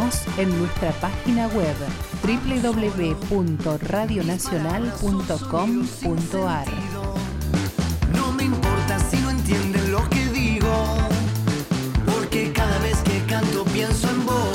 Seguinos en nuestra página web www.radionacional.com.ar. No me importa si no entienden lo que digo, porque cada vez que canto pienso en vos.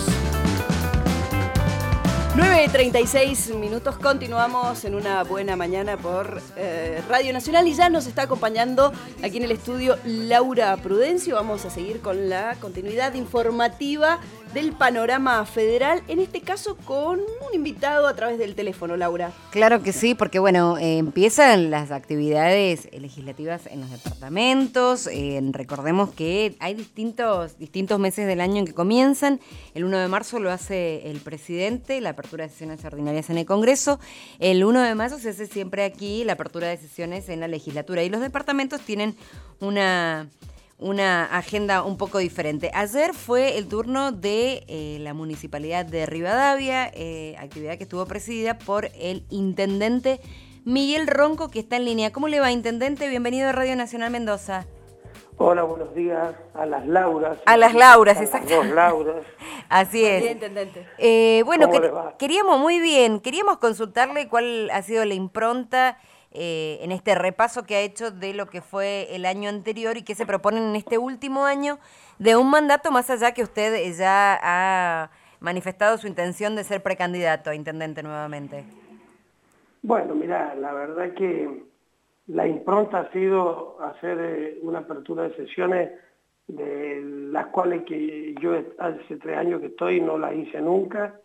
9:36 minutos, continuamos en una buena mañana por Radio Nacional y ya nos está acompañando aquí en el estudio Laura Prudencio. Vamos a seguir con la continuidad informativa del panorama federal, en este caso con un invitado a través del teléfono, Laura. Claro que sí, porque bueno, empiezan las actividades legislativas en los departamentos. Recordemos que hay distintos meses del año en que comienzan. El 1 de marzo lo hace el presidente, la apertura de sesiones ordinarias en el Congreso. El 1 de mayo se hace siempre aquí la apertura de sesiones en la legislatura. Y los departamentos tienen una agenda un poco diferente. Ayer fue el turno de la Municipalidad de Rivadavia, actividad que estuvo presidida por el intendente Miguel Ronco, que está en línea. ¿Cómo le va, intendente? Bienvenido a Radio Nacional Mendoza. Hola, buenos días a las Lauras. A las Lauras, exacto. A las dos Lauras. Así es. Bien, intendente. Bueno, ¿Cómo le va? queríamos consultarle cuál ha sido la impronta en este repaso que ha hecho de lo que fue el año anterior y qué se proponen en este último año de un mandato, más allá que usted ya ha manifestado su intención de ser precandidato a intendente nuevamente. Bueno, mira, la verdad que la impronta ha sido hacer una apertura de sesiones de las cuales que yo hace 3 años que estoy no las hice nunca,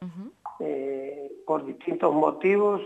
por distintos motivos.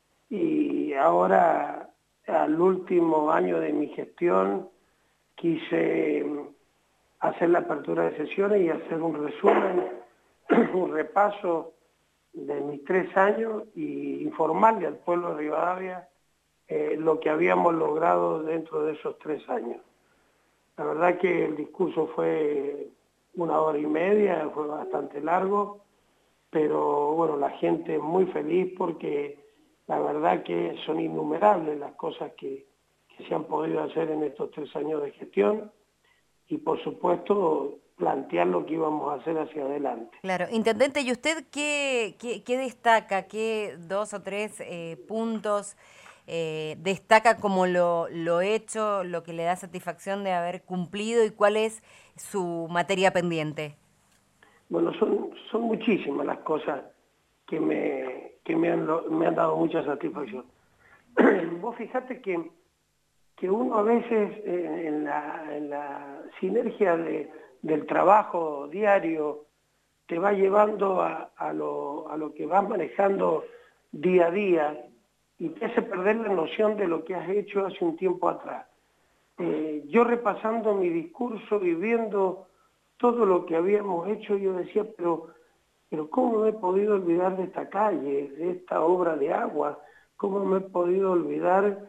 Y ahora, al último año de mi gestión, quise hacer la apertura de sesiones y hacer un resumen, un repaso de mis 3 años y informarle al pueblo de Rivadavia lo que habíamos logrado dentro de esos 3 años. La verdad que el discurso fue 1 hora y media, fue bastante largo, pero bueno, la gente es muy feliz porque la verdad que son innumerables las cosas que se han podido hacer en estos 3 años de gestión y por supuesto plantear lo que íbamos a hacer hacia adelante. Claro, intendente, ¿y usted qué destaca, qué 2 o 3 puntos destaca como lo hecho, lo que le da satisfacción de haber cumplido y cuál es su materia pendiente? Bueno, son muchísimas las cosas que me han dado mucha satisfacción. Vos fijate que uno a veces en la sinergia del trabajo diario te va llevando a lo que vas manejando día a día y te hace perder la noción de lo que has hecho hace un tiempo atrás. Yo repasando mi discurso y viendo todo lo que habíamos hecho, yo decía, pero ¿cómo me he podido olvidar de esta calle, de esta obra de agua? ¿Cómo me he podido olvidar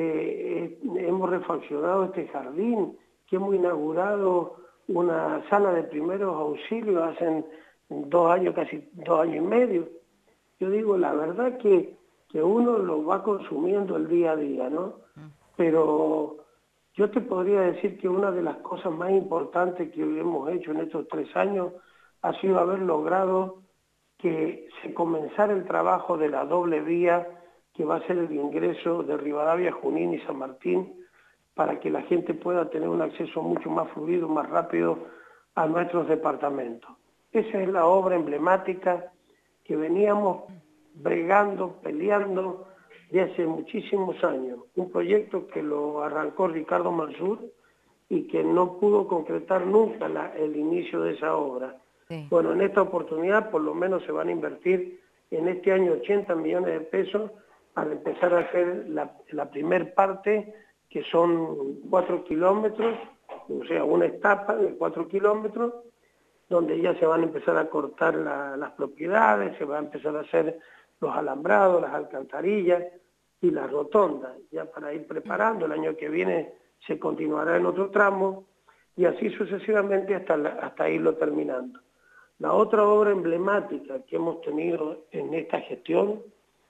hemos refaccionado este jardín, que hemos inaugurado una sala de primeros auxilios hace 2 años, casi 2 años y medio? Yo digo, la verdad que uno lo va consumiendo el día a día, ¿no? Pero yo te podría decir que una de las cosas más importantes que hemos hecho en estos 3 años ha sido haber logrado que se comenzara el trabajo de la doble vía que va a ser el ingreso de Rivadavia, Junín y San Martín, para que la gente pueda tener un acceso mucho más fluido, más rápido a nuestros departamentos. Esa es la obra emblemática que veníamos bregando, peleando de hace muchísimos años. Un proyecto que lo arrancó Ricardo Mansur y que no pudo concretar nunca el inicio de esa obra. Sí. Bueno, en esta oportunidad por lo menos se van a invertir en este año 80 millones de pesos para empezar a hacer la primer parte, que son 4 kilómetros, o sea, una etapa de 4 kilómetros, donde ya se van a empezar a cortar las propiedades, se va a empezar a hacer los alambrados, las alcantarillas y las rotondas, ya para ir preparando. El año que viene se continuará en otro tramo y así sucesivamente hasta irlo terminando. La otra obra emblemática que hemos tenido en esta gestión,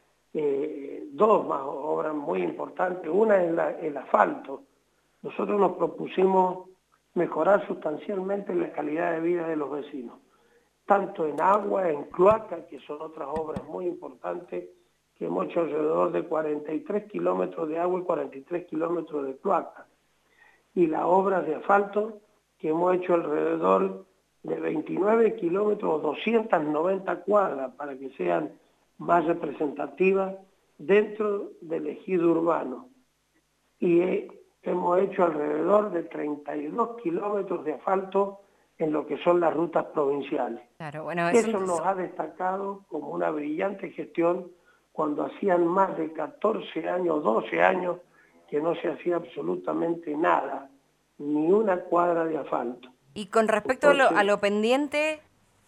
2 más obras muy importantes. Una es el asfalto. Nosotros nos propusimos mejorar sustancialmente la calidad de vida de los vecinos. tanto en agua, en cloaca, que son otras obras muy importantes, que hemos hecho alrededor de 43 kilómetros de agua y 43 kilómetros de cloaca. Y las obras de asfalto, que hemos hecho alrededor de 29 kilómetros, 290 cuadras, para que sean más representativas dentro del ejido urbano. Y hemos hecho alrededor de 32 kilómetros de asfalto en lo que son las rutas provinciales. Claro, bueno, Eso nos ha destacado como una brillante gestión cuando hacían más de 14 años, 12 años, que no se hacía absolutamente nada, ni una cuadra de asfalto. Y con respecto a lo pendiente...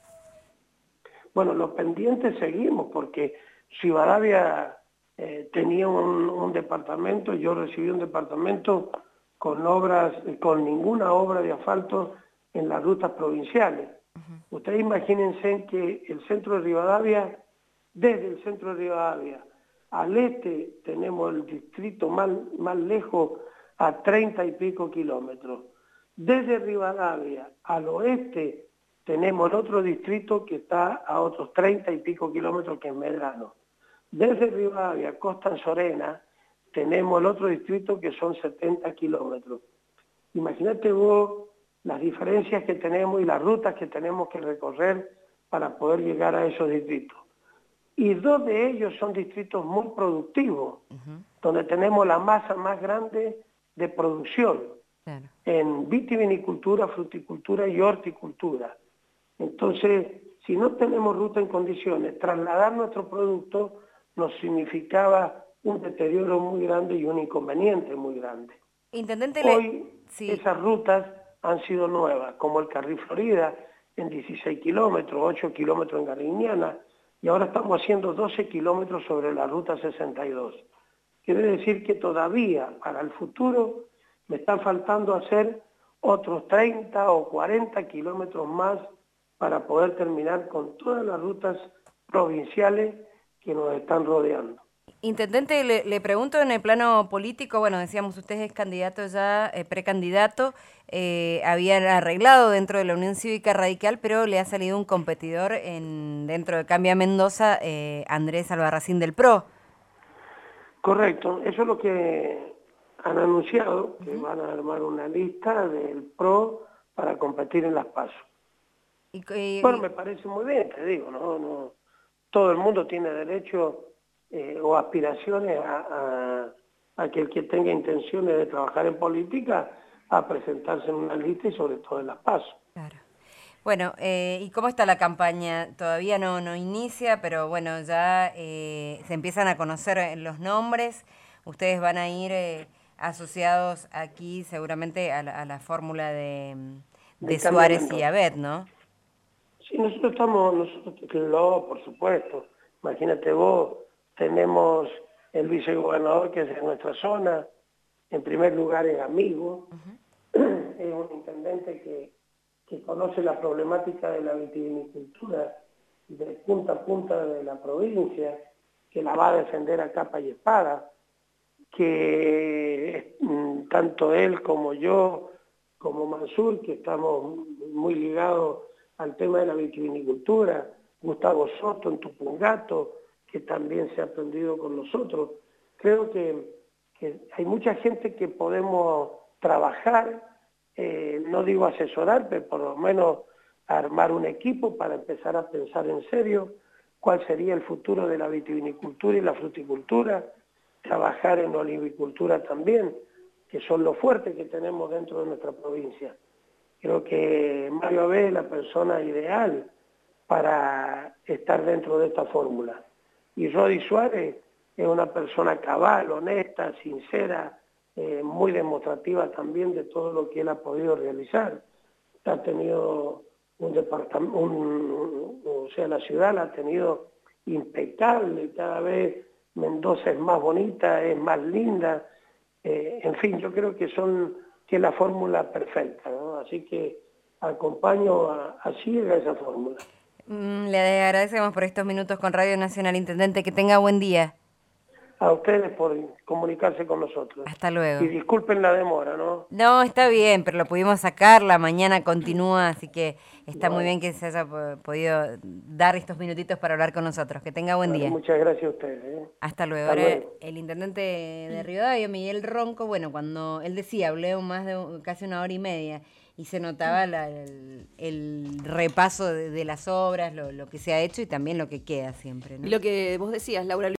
Bueno, los pendientes seguimos, porque Rivadavia tenía un departamento, yo recibí un departamento con ninguna obra de asfalto en las rutas provinciales. Ustedes imagínense que el centro de Rivadavia, desde el centro de Rivadavia al este tenemos el distrito más lejos a 30 y pico kilómetros. Desde Rivadavia al oeste tenemos el otro distrito que está a otros 30 y pico kilómetros, que es Medrano. Desde Rivadavia, Costa Sorena, tenemos el otro distrito que son 70 kilómetros. Imagínate vos las diferencias que tenemos y las rutas que tenemos que recorrer para poder llegar a esos distritos. Y dos de ellos son distritos muy productivos, donde tenemos la masa más grande de producción, Claro. en vitivinicultura, fruticultura y horticultura. Entonces, si no tenemos ruta en condiciones, trasladar nuestro producto nos significaba un deterioro muy grande y un inconveniente muy grande. Intendente, Hoy sí. esas rutas han sido nuevas, como el Carril Florida en 16 kilómetros, 8 kilómetros en Gariñana, y ahora estamos haciendo 12 kilómetros sobre la ruta 62. Quiere decir que todavía para el futuro me están faltando hacer otros 30 o 40 kilómetros más para poder terminar con todas las rutas provinciales que nos están rodeando. Intendente, le pregunto en el plano político, bueno, decíamos, usted es candidato ya, precandidato, habían arreglado dentro de la Unión Cívica Radical, pero le ha salido un competidor dentro de Cambia Mendoza, Andrés Albarracín del PRO. Correcto, eso es lo que han anunciado, que van a armar una lista del PRO para competir en las PASO. Bueno, me parece muy bien, te digo, no todo el mundo tiene derecho o aspiraciones a que el que tenga intenciones de trabajar en política a presentarse en una lista y sobre todo en las PASO. Claro. Bueno, ¿y cómo está la campaña? Todavía no inicia, pero bueno, ya se empiezan a conocer los nombres. Ustedes van a ir asociados aquí seguramente a la fórmula de Suárez y Abet, ¿no? Sí, claro, por supuesto. Imagínate vos, tenemos el vicegobernador que es de nuestra zona, en primer lugar es amigo, es un intendente que conoce la problemática de la vitivinicultura de punta a punta de la provincia, que la va a defender a capa y espada, que tanto él como yo, como Mansur, que estamos muy ligados al tema de la vitivinicultura, Gustavo Soto en Tupungato, que también se ha aprendido con nosotros. Creo que hay mucha gente que podemos trabajar, no digo asesorar, pero por lo menos armar un equipo para empezar a pensar en serio cuál sería el futuro de la vitivinicultura y la fruticultura, trabajar en olivicultura también, que son los fuertes que tenemos dentro de nuestra provincia. Creo que Mario Abet es la persona ideal para estar dentro de esta fórmula. Y Rodi Suárez es una persona cabal, honesta, sincera, muy demostrativa también de todo lo que él ha podido realizar. Ha tenido un departamento, o sea, la ciudad la ha tenido impecable, cada vez Mendoza es más bonita, es más linda, en fin, yo creo que es la fórmula perfecta, ¿no? Así que acompaño a ciega esa fórmula. Le agradecemos por estos minutos con Radio Nacional, Intendente, que tenga buen día. a ustedes por comunicarse con nosotros. Hasta luego. Y disculpen la demora, ¿no? No, está bien, pero lo pudimos sacar, la mañana continúa, así que está muy Bueno. bien que se haya podido dar estos minutitos para hablar con nosotros. Que tenga buen Bueno, día. muchas gracias a ustedes. Hasta luego. Hasta Ahora, luego. el intendente de Rivadavia, Miguel Ronco, bueno, cuando él decía, hablé más de casi 1 hora y media, y se notaba el repaso de las obras, lo que se ha hecho y también lo que queda siempre, ¿no? Y lo que vos decías, Laura.